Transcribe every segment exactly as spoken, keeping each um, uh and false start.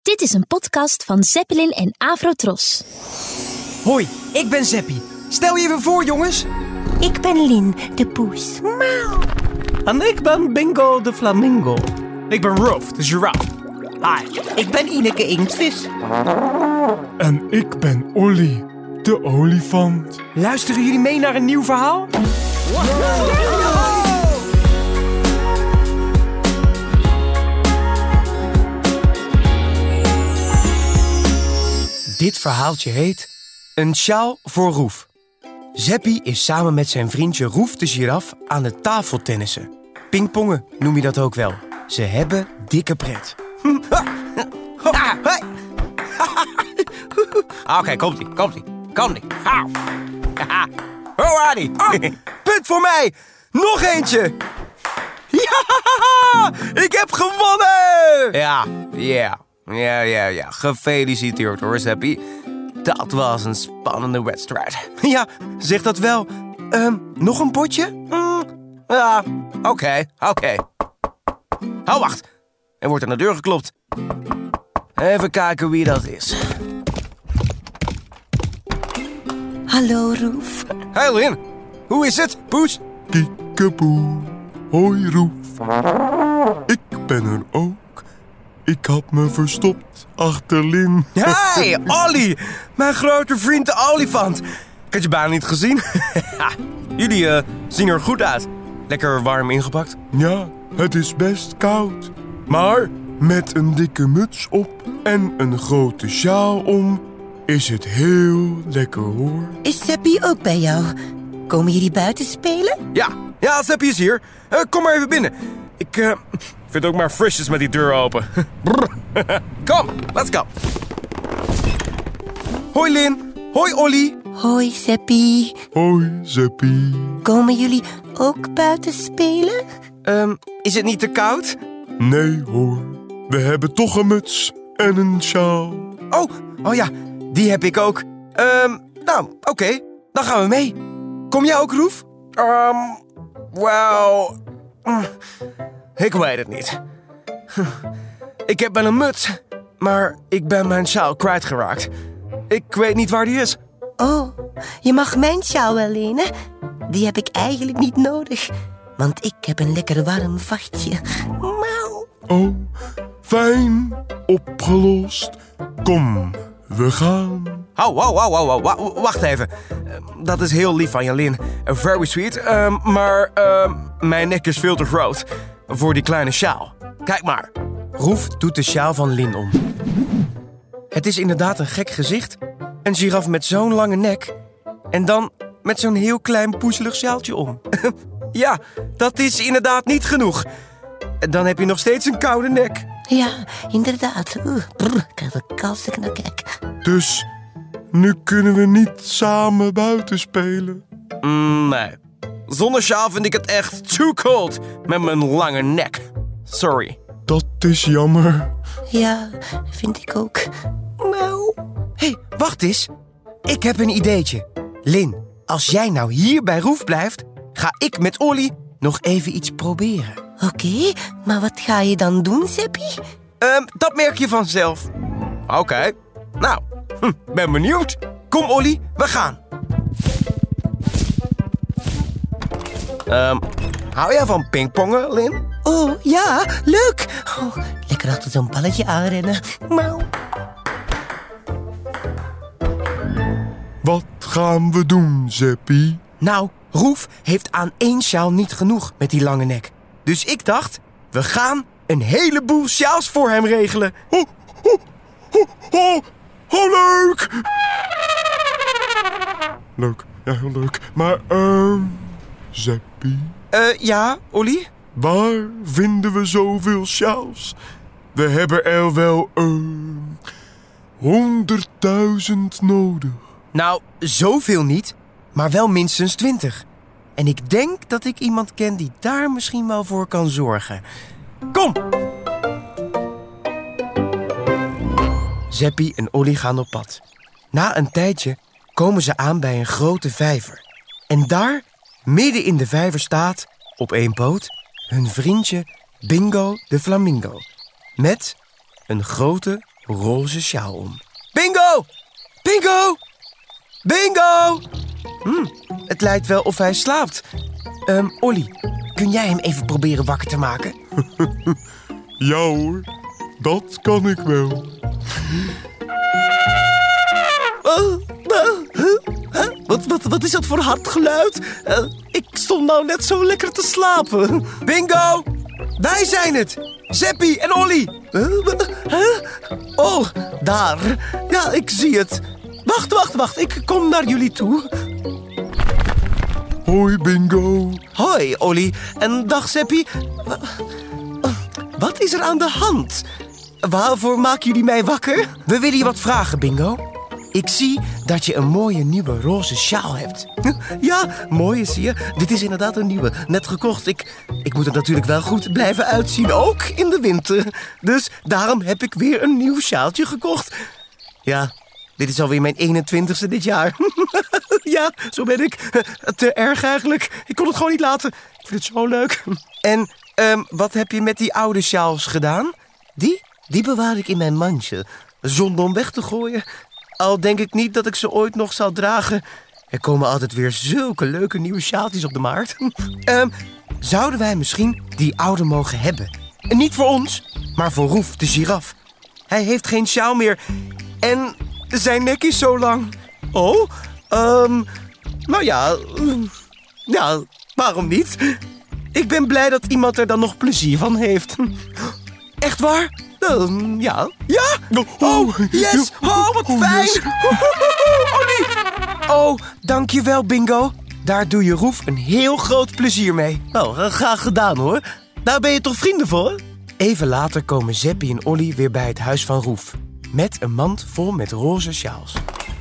Dit is een podcast van Zeppelin en Avrotros. Hoi, ik ben Zeppie. Stel je even voor, jongens. Ik ben Lin, de poes. Miauw. En ik ben Bingo, de flamingo. Ik ben Rolf, de giraffe. Hi, ik ben Ineke Inktvis. En ik ben Olly, de olifant. Luisteren jullie mee naar een nieuw verhaal? Dit verhaaltje heet Een sjaal voor Roef. Zeppie is samen met zijn vriendje Roef de giraf aan het tafeltennissen. Pingpongen noem je dat ook wel. Ze hebben dikke pret. Oké, komt-ie, komt-ie, komt-ie. Alrighty. Punt voor mij. Nog eentje. Ja, ik heb gewonnen. Ja, ja, ja, ja, ja. Gefeliciteerd hoor, Zeppie. Dat was een spannende wedstrijd. Ja, zeg dat wel. Um, nog een potje? Mm, ja, oké, okay, oké. Okay. Oh, wacht. Er wordt aan de deur geklopt. Even kijken wie dat is. Hallo, Roef. Hey, Lin. Hoe is het, poes? Kiekeboe. Hoi, Roef. Ik ben er ook. Ik had me verstopt achter Lin. Hey, Olly. Mijn grote vriend de olifant. Ik had je bijna niet gezien. Jullie uh, zien er goed uit. Lekker warm ingepakt. Ja, het is best koud. Maar met een dikke muts op en een grote sjaal om is het heel lekker hoor. Is Zeppie ook bij jou? Komen jullie buiten spelen? Ja, ja, Zeppie is hier. Uh, kom maar even binnen. Ik uh, vind het ook maar frisjes met die deur open. Kom, let's go. Hoi Lin. Hoi Olly. Hoi Zeppie. Hoi Zeppie. Komen jullie ook buiten spelen? Um, is het niet te koud? Nee hoor. We hebben toch een muts en een sjaal. Oh, oh ja, die heb ik ook. Um, nou, oké. Okay. Dan gaan we mee. Kom jij ook, Roef? Um, well... Mm, ik weet het niet. Ik heb wel een muts, maar ik ben mijn sjaal kwijtgeraakt. Ik weet niet waar die is. Oh, je mag mijn sjaal wel lenen. Die heb ik eigenlijk niet nodig, want ik heb een lekker warm vachtje. Mauw. Oh, fijn. Opgelost. Kom, we gaan. Oh, wow, wow, wow, wow. Wacht even. Dat is heel lief van je, Lin. Very sweet. Um, maar um, mijn nek is veel te groot voor die kleine sjaal. Kijk maar. Roef doet de sjaal van Lin om. Het is inderdaad een gek gezicht. Een giraf met zo'n lange nek. En dan met zo'n heel klein poezelig sjaaltje om. Ja, dat is inderdaad niet genoeg. Dan heb je nog steeds een koude nek. Ja, inderdaad. Oeh, brr, ik krijg een koudste knak. Dus nu kunnen we niet samen buiten spelen. Mm, nee. Zonder sjaal vind ik het echt too cold met mijn lange nek. Sorry. Dat is jammer. Ja, vind ik ook. Mauw. Hé, hey, wacht eens. Ik heb een ideetje. Lin, als jij nou hier bij Roef blijft, ga ik met Olly nog even iets proberen. Oké, okay, maar wat ga je dan doen, Zeppie? Um, dat merk je vanzelf. Oké. Okay. Nou, hm, ben benieuwd. Kom, Olly, we gaan. Um, hou jij van pingpongen, Lin? Oh, ja, leuk. Oh, lekker achter zo'n balletje aanrennen. Mauw. Wat gaan we doen, Zeppie? Nou, Roef heeft aan één sjaal niet genoeg met die lange nek. Dus ik dacht, we gaan een heleboel sjaals voor hem regelen. Oh, oh, oh, oh, oh, leuk! Leuk, ja, heel leuk. Maar, ehm, uh, Zeppie? Eh, uh, ja, Olly? Waar vinden we zoveel sjaals? We hebben er wel, eh, uh, honderdduizend nodig. Nou, zoveel niet, maar wel minstens twintig. En ik denk dat ik iemand ken die daar misschien wel voor kan zorgen. Kom! Zeppie en Olly gaan op pad. Na een tijdje komen ze aan bij een grote vijver. En daar, midden in de vijver staat, op één poot, hun vriendje Bingo de flamingo. Met een grote roze sjaal om. Bingo! Bingo! Bingo! Hm, het lijkt wel of hij slaapt. Um, Olly, kun jij hem even proberen wakker te maken? Ja hoor, dat kan ik wel. Uh, uh, huh? Huh? Wat, wat, wat is dat voor hard geluid? Uh, ik stond nou net zo lekker te slapen. Bingo! Wij zijn het! Zeppie en Olly! Uh, huh? Oh, daar. Ja, ik zie het. Wacht, wacht, wacht. Ik kom naar jullie toe. Hoi Bingo. Hoi, Olly. En dag, Zeppie. Wat is er aan de hand? Waarvoor maken jullie mij wakker? We willen je wat vragen, Bingo. Ik zie dat je een mooie nieuwe roze sjaal hebt. Ja, mooi zie je. Dit is inderdaad een nieuwe. Net gekocht. Ik, ik moet er natuurlijk wel goed blijven uitzien. Ook in de winter. Dus daarom heb ik weer een nieuw sjaaltje gekocht. Ja, dit is alweer mijn eenentwintigste dit jaar. Ja, zo ben ik. Te erg eigenlijk. Ik kon het gewoon niet laten. Ik vind het zo leuk. En um, wat heb je met die oude sjaals gedaan? Die? Die bewaar ik in mijn mandje. Zonder om weg te gooien. Al denk ik niet dat ik ze ooit nog zal dragen. Er komen altijd weer zulke leuke nieuwe sjaaltjes op de markt. Um, zouden wij misschien die oude mogen hebben? En niet voor ons, maar voor Roef, de giraf. Hij heeft geen sjaal meer. En zijn nek is zo lang. Oh, um, nou ja, um, ja, waarom niet? Ik ben blij dat iemand er dan nog plezier van heeft. Echt waar? Um, ja. Ja? Oh, yes! Oh, wat fijn! Olly! Oh, dankjewel, Bingo. Daar doe je Roef een heel groot plezier mee. Oh, graag gedaan hoor. Daar ben je toch vrienden voor? Even later komen Zeppie en Olly weer bij het huis van Roef. Met een mand vol met roze sjaals.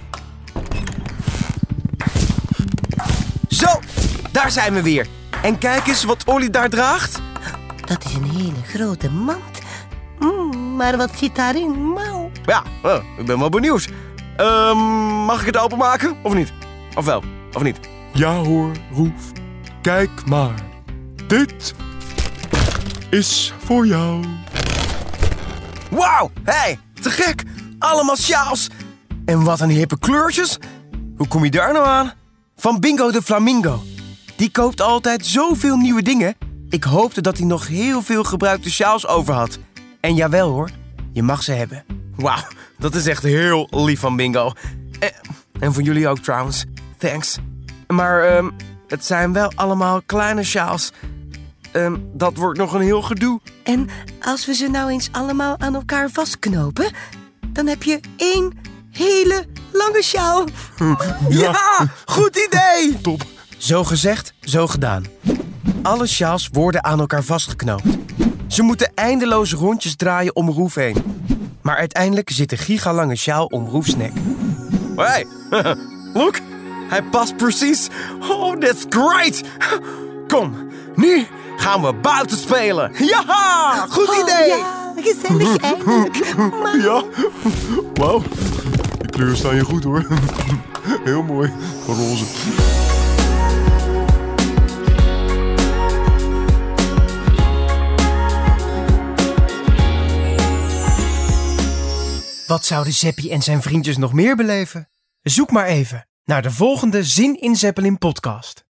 Zo, daar zijn we weer. En kijk eens wat Olly daar draagt. Dat is een hele grote mand. Mm, maar wat zit daarin? Mauw. Ja, uh, ik ben wel benieuwd. Uh, mag ik het openmaken? Of niet? Of wel? Of niet? Ja hoor, Roef. Kijk maar. Dit is voor jou. Wauw, hé, hey, te gek. Allemaal sjaals. En wat een hippe kleurtjes. Hoe kom je daar nou aan? Van Bingo de Flamingo. Die koopt altijd zoveel nieuwe dingen. Ik hoopte dat hij nog heel veel gebruikte sjaals over had. En jawel hoor, je mag ze hebben. Wauw, dat is echt heel lief van Bingo. En, en voor jullie ook trouwens. Thanks. Maar um, het zijn wel allemaal kleine sjaals. Um, dat wordt nog een heel gedoe. En als we ze nou eens allemaal aan elkaar vastknopen, dan heb je één hele lange sjaal. Ja, ja, goed idee! Top. Zo gezegd, zo gedaan. Alle sjaals worden aan elkaar vastgeknoopt. Ze moeten eindeloos rondjes draaien om Roef heen. Maar uiteindelijk zit de gigalange sjaal om Roefs nek. Hey, look, hij past precies. Oh, that's great. Kom, nu gaan we buiten spelen. Ja, goed idee. Oh, ja, gezellig eindelijk. Maar... Ja, wauw. Die kleuren staan je goed hoor. Heel mooi, roze. Wat zouden Zeppie en zijn vriendjes nog meer beleven? Zoek maar even naar de volgende Zin in Zeppelin podcast.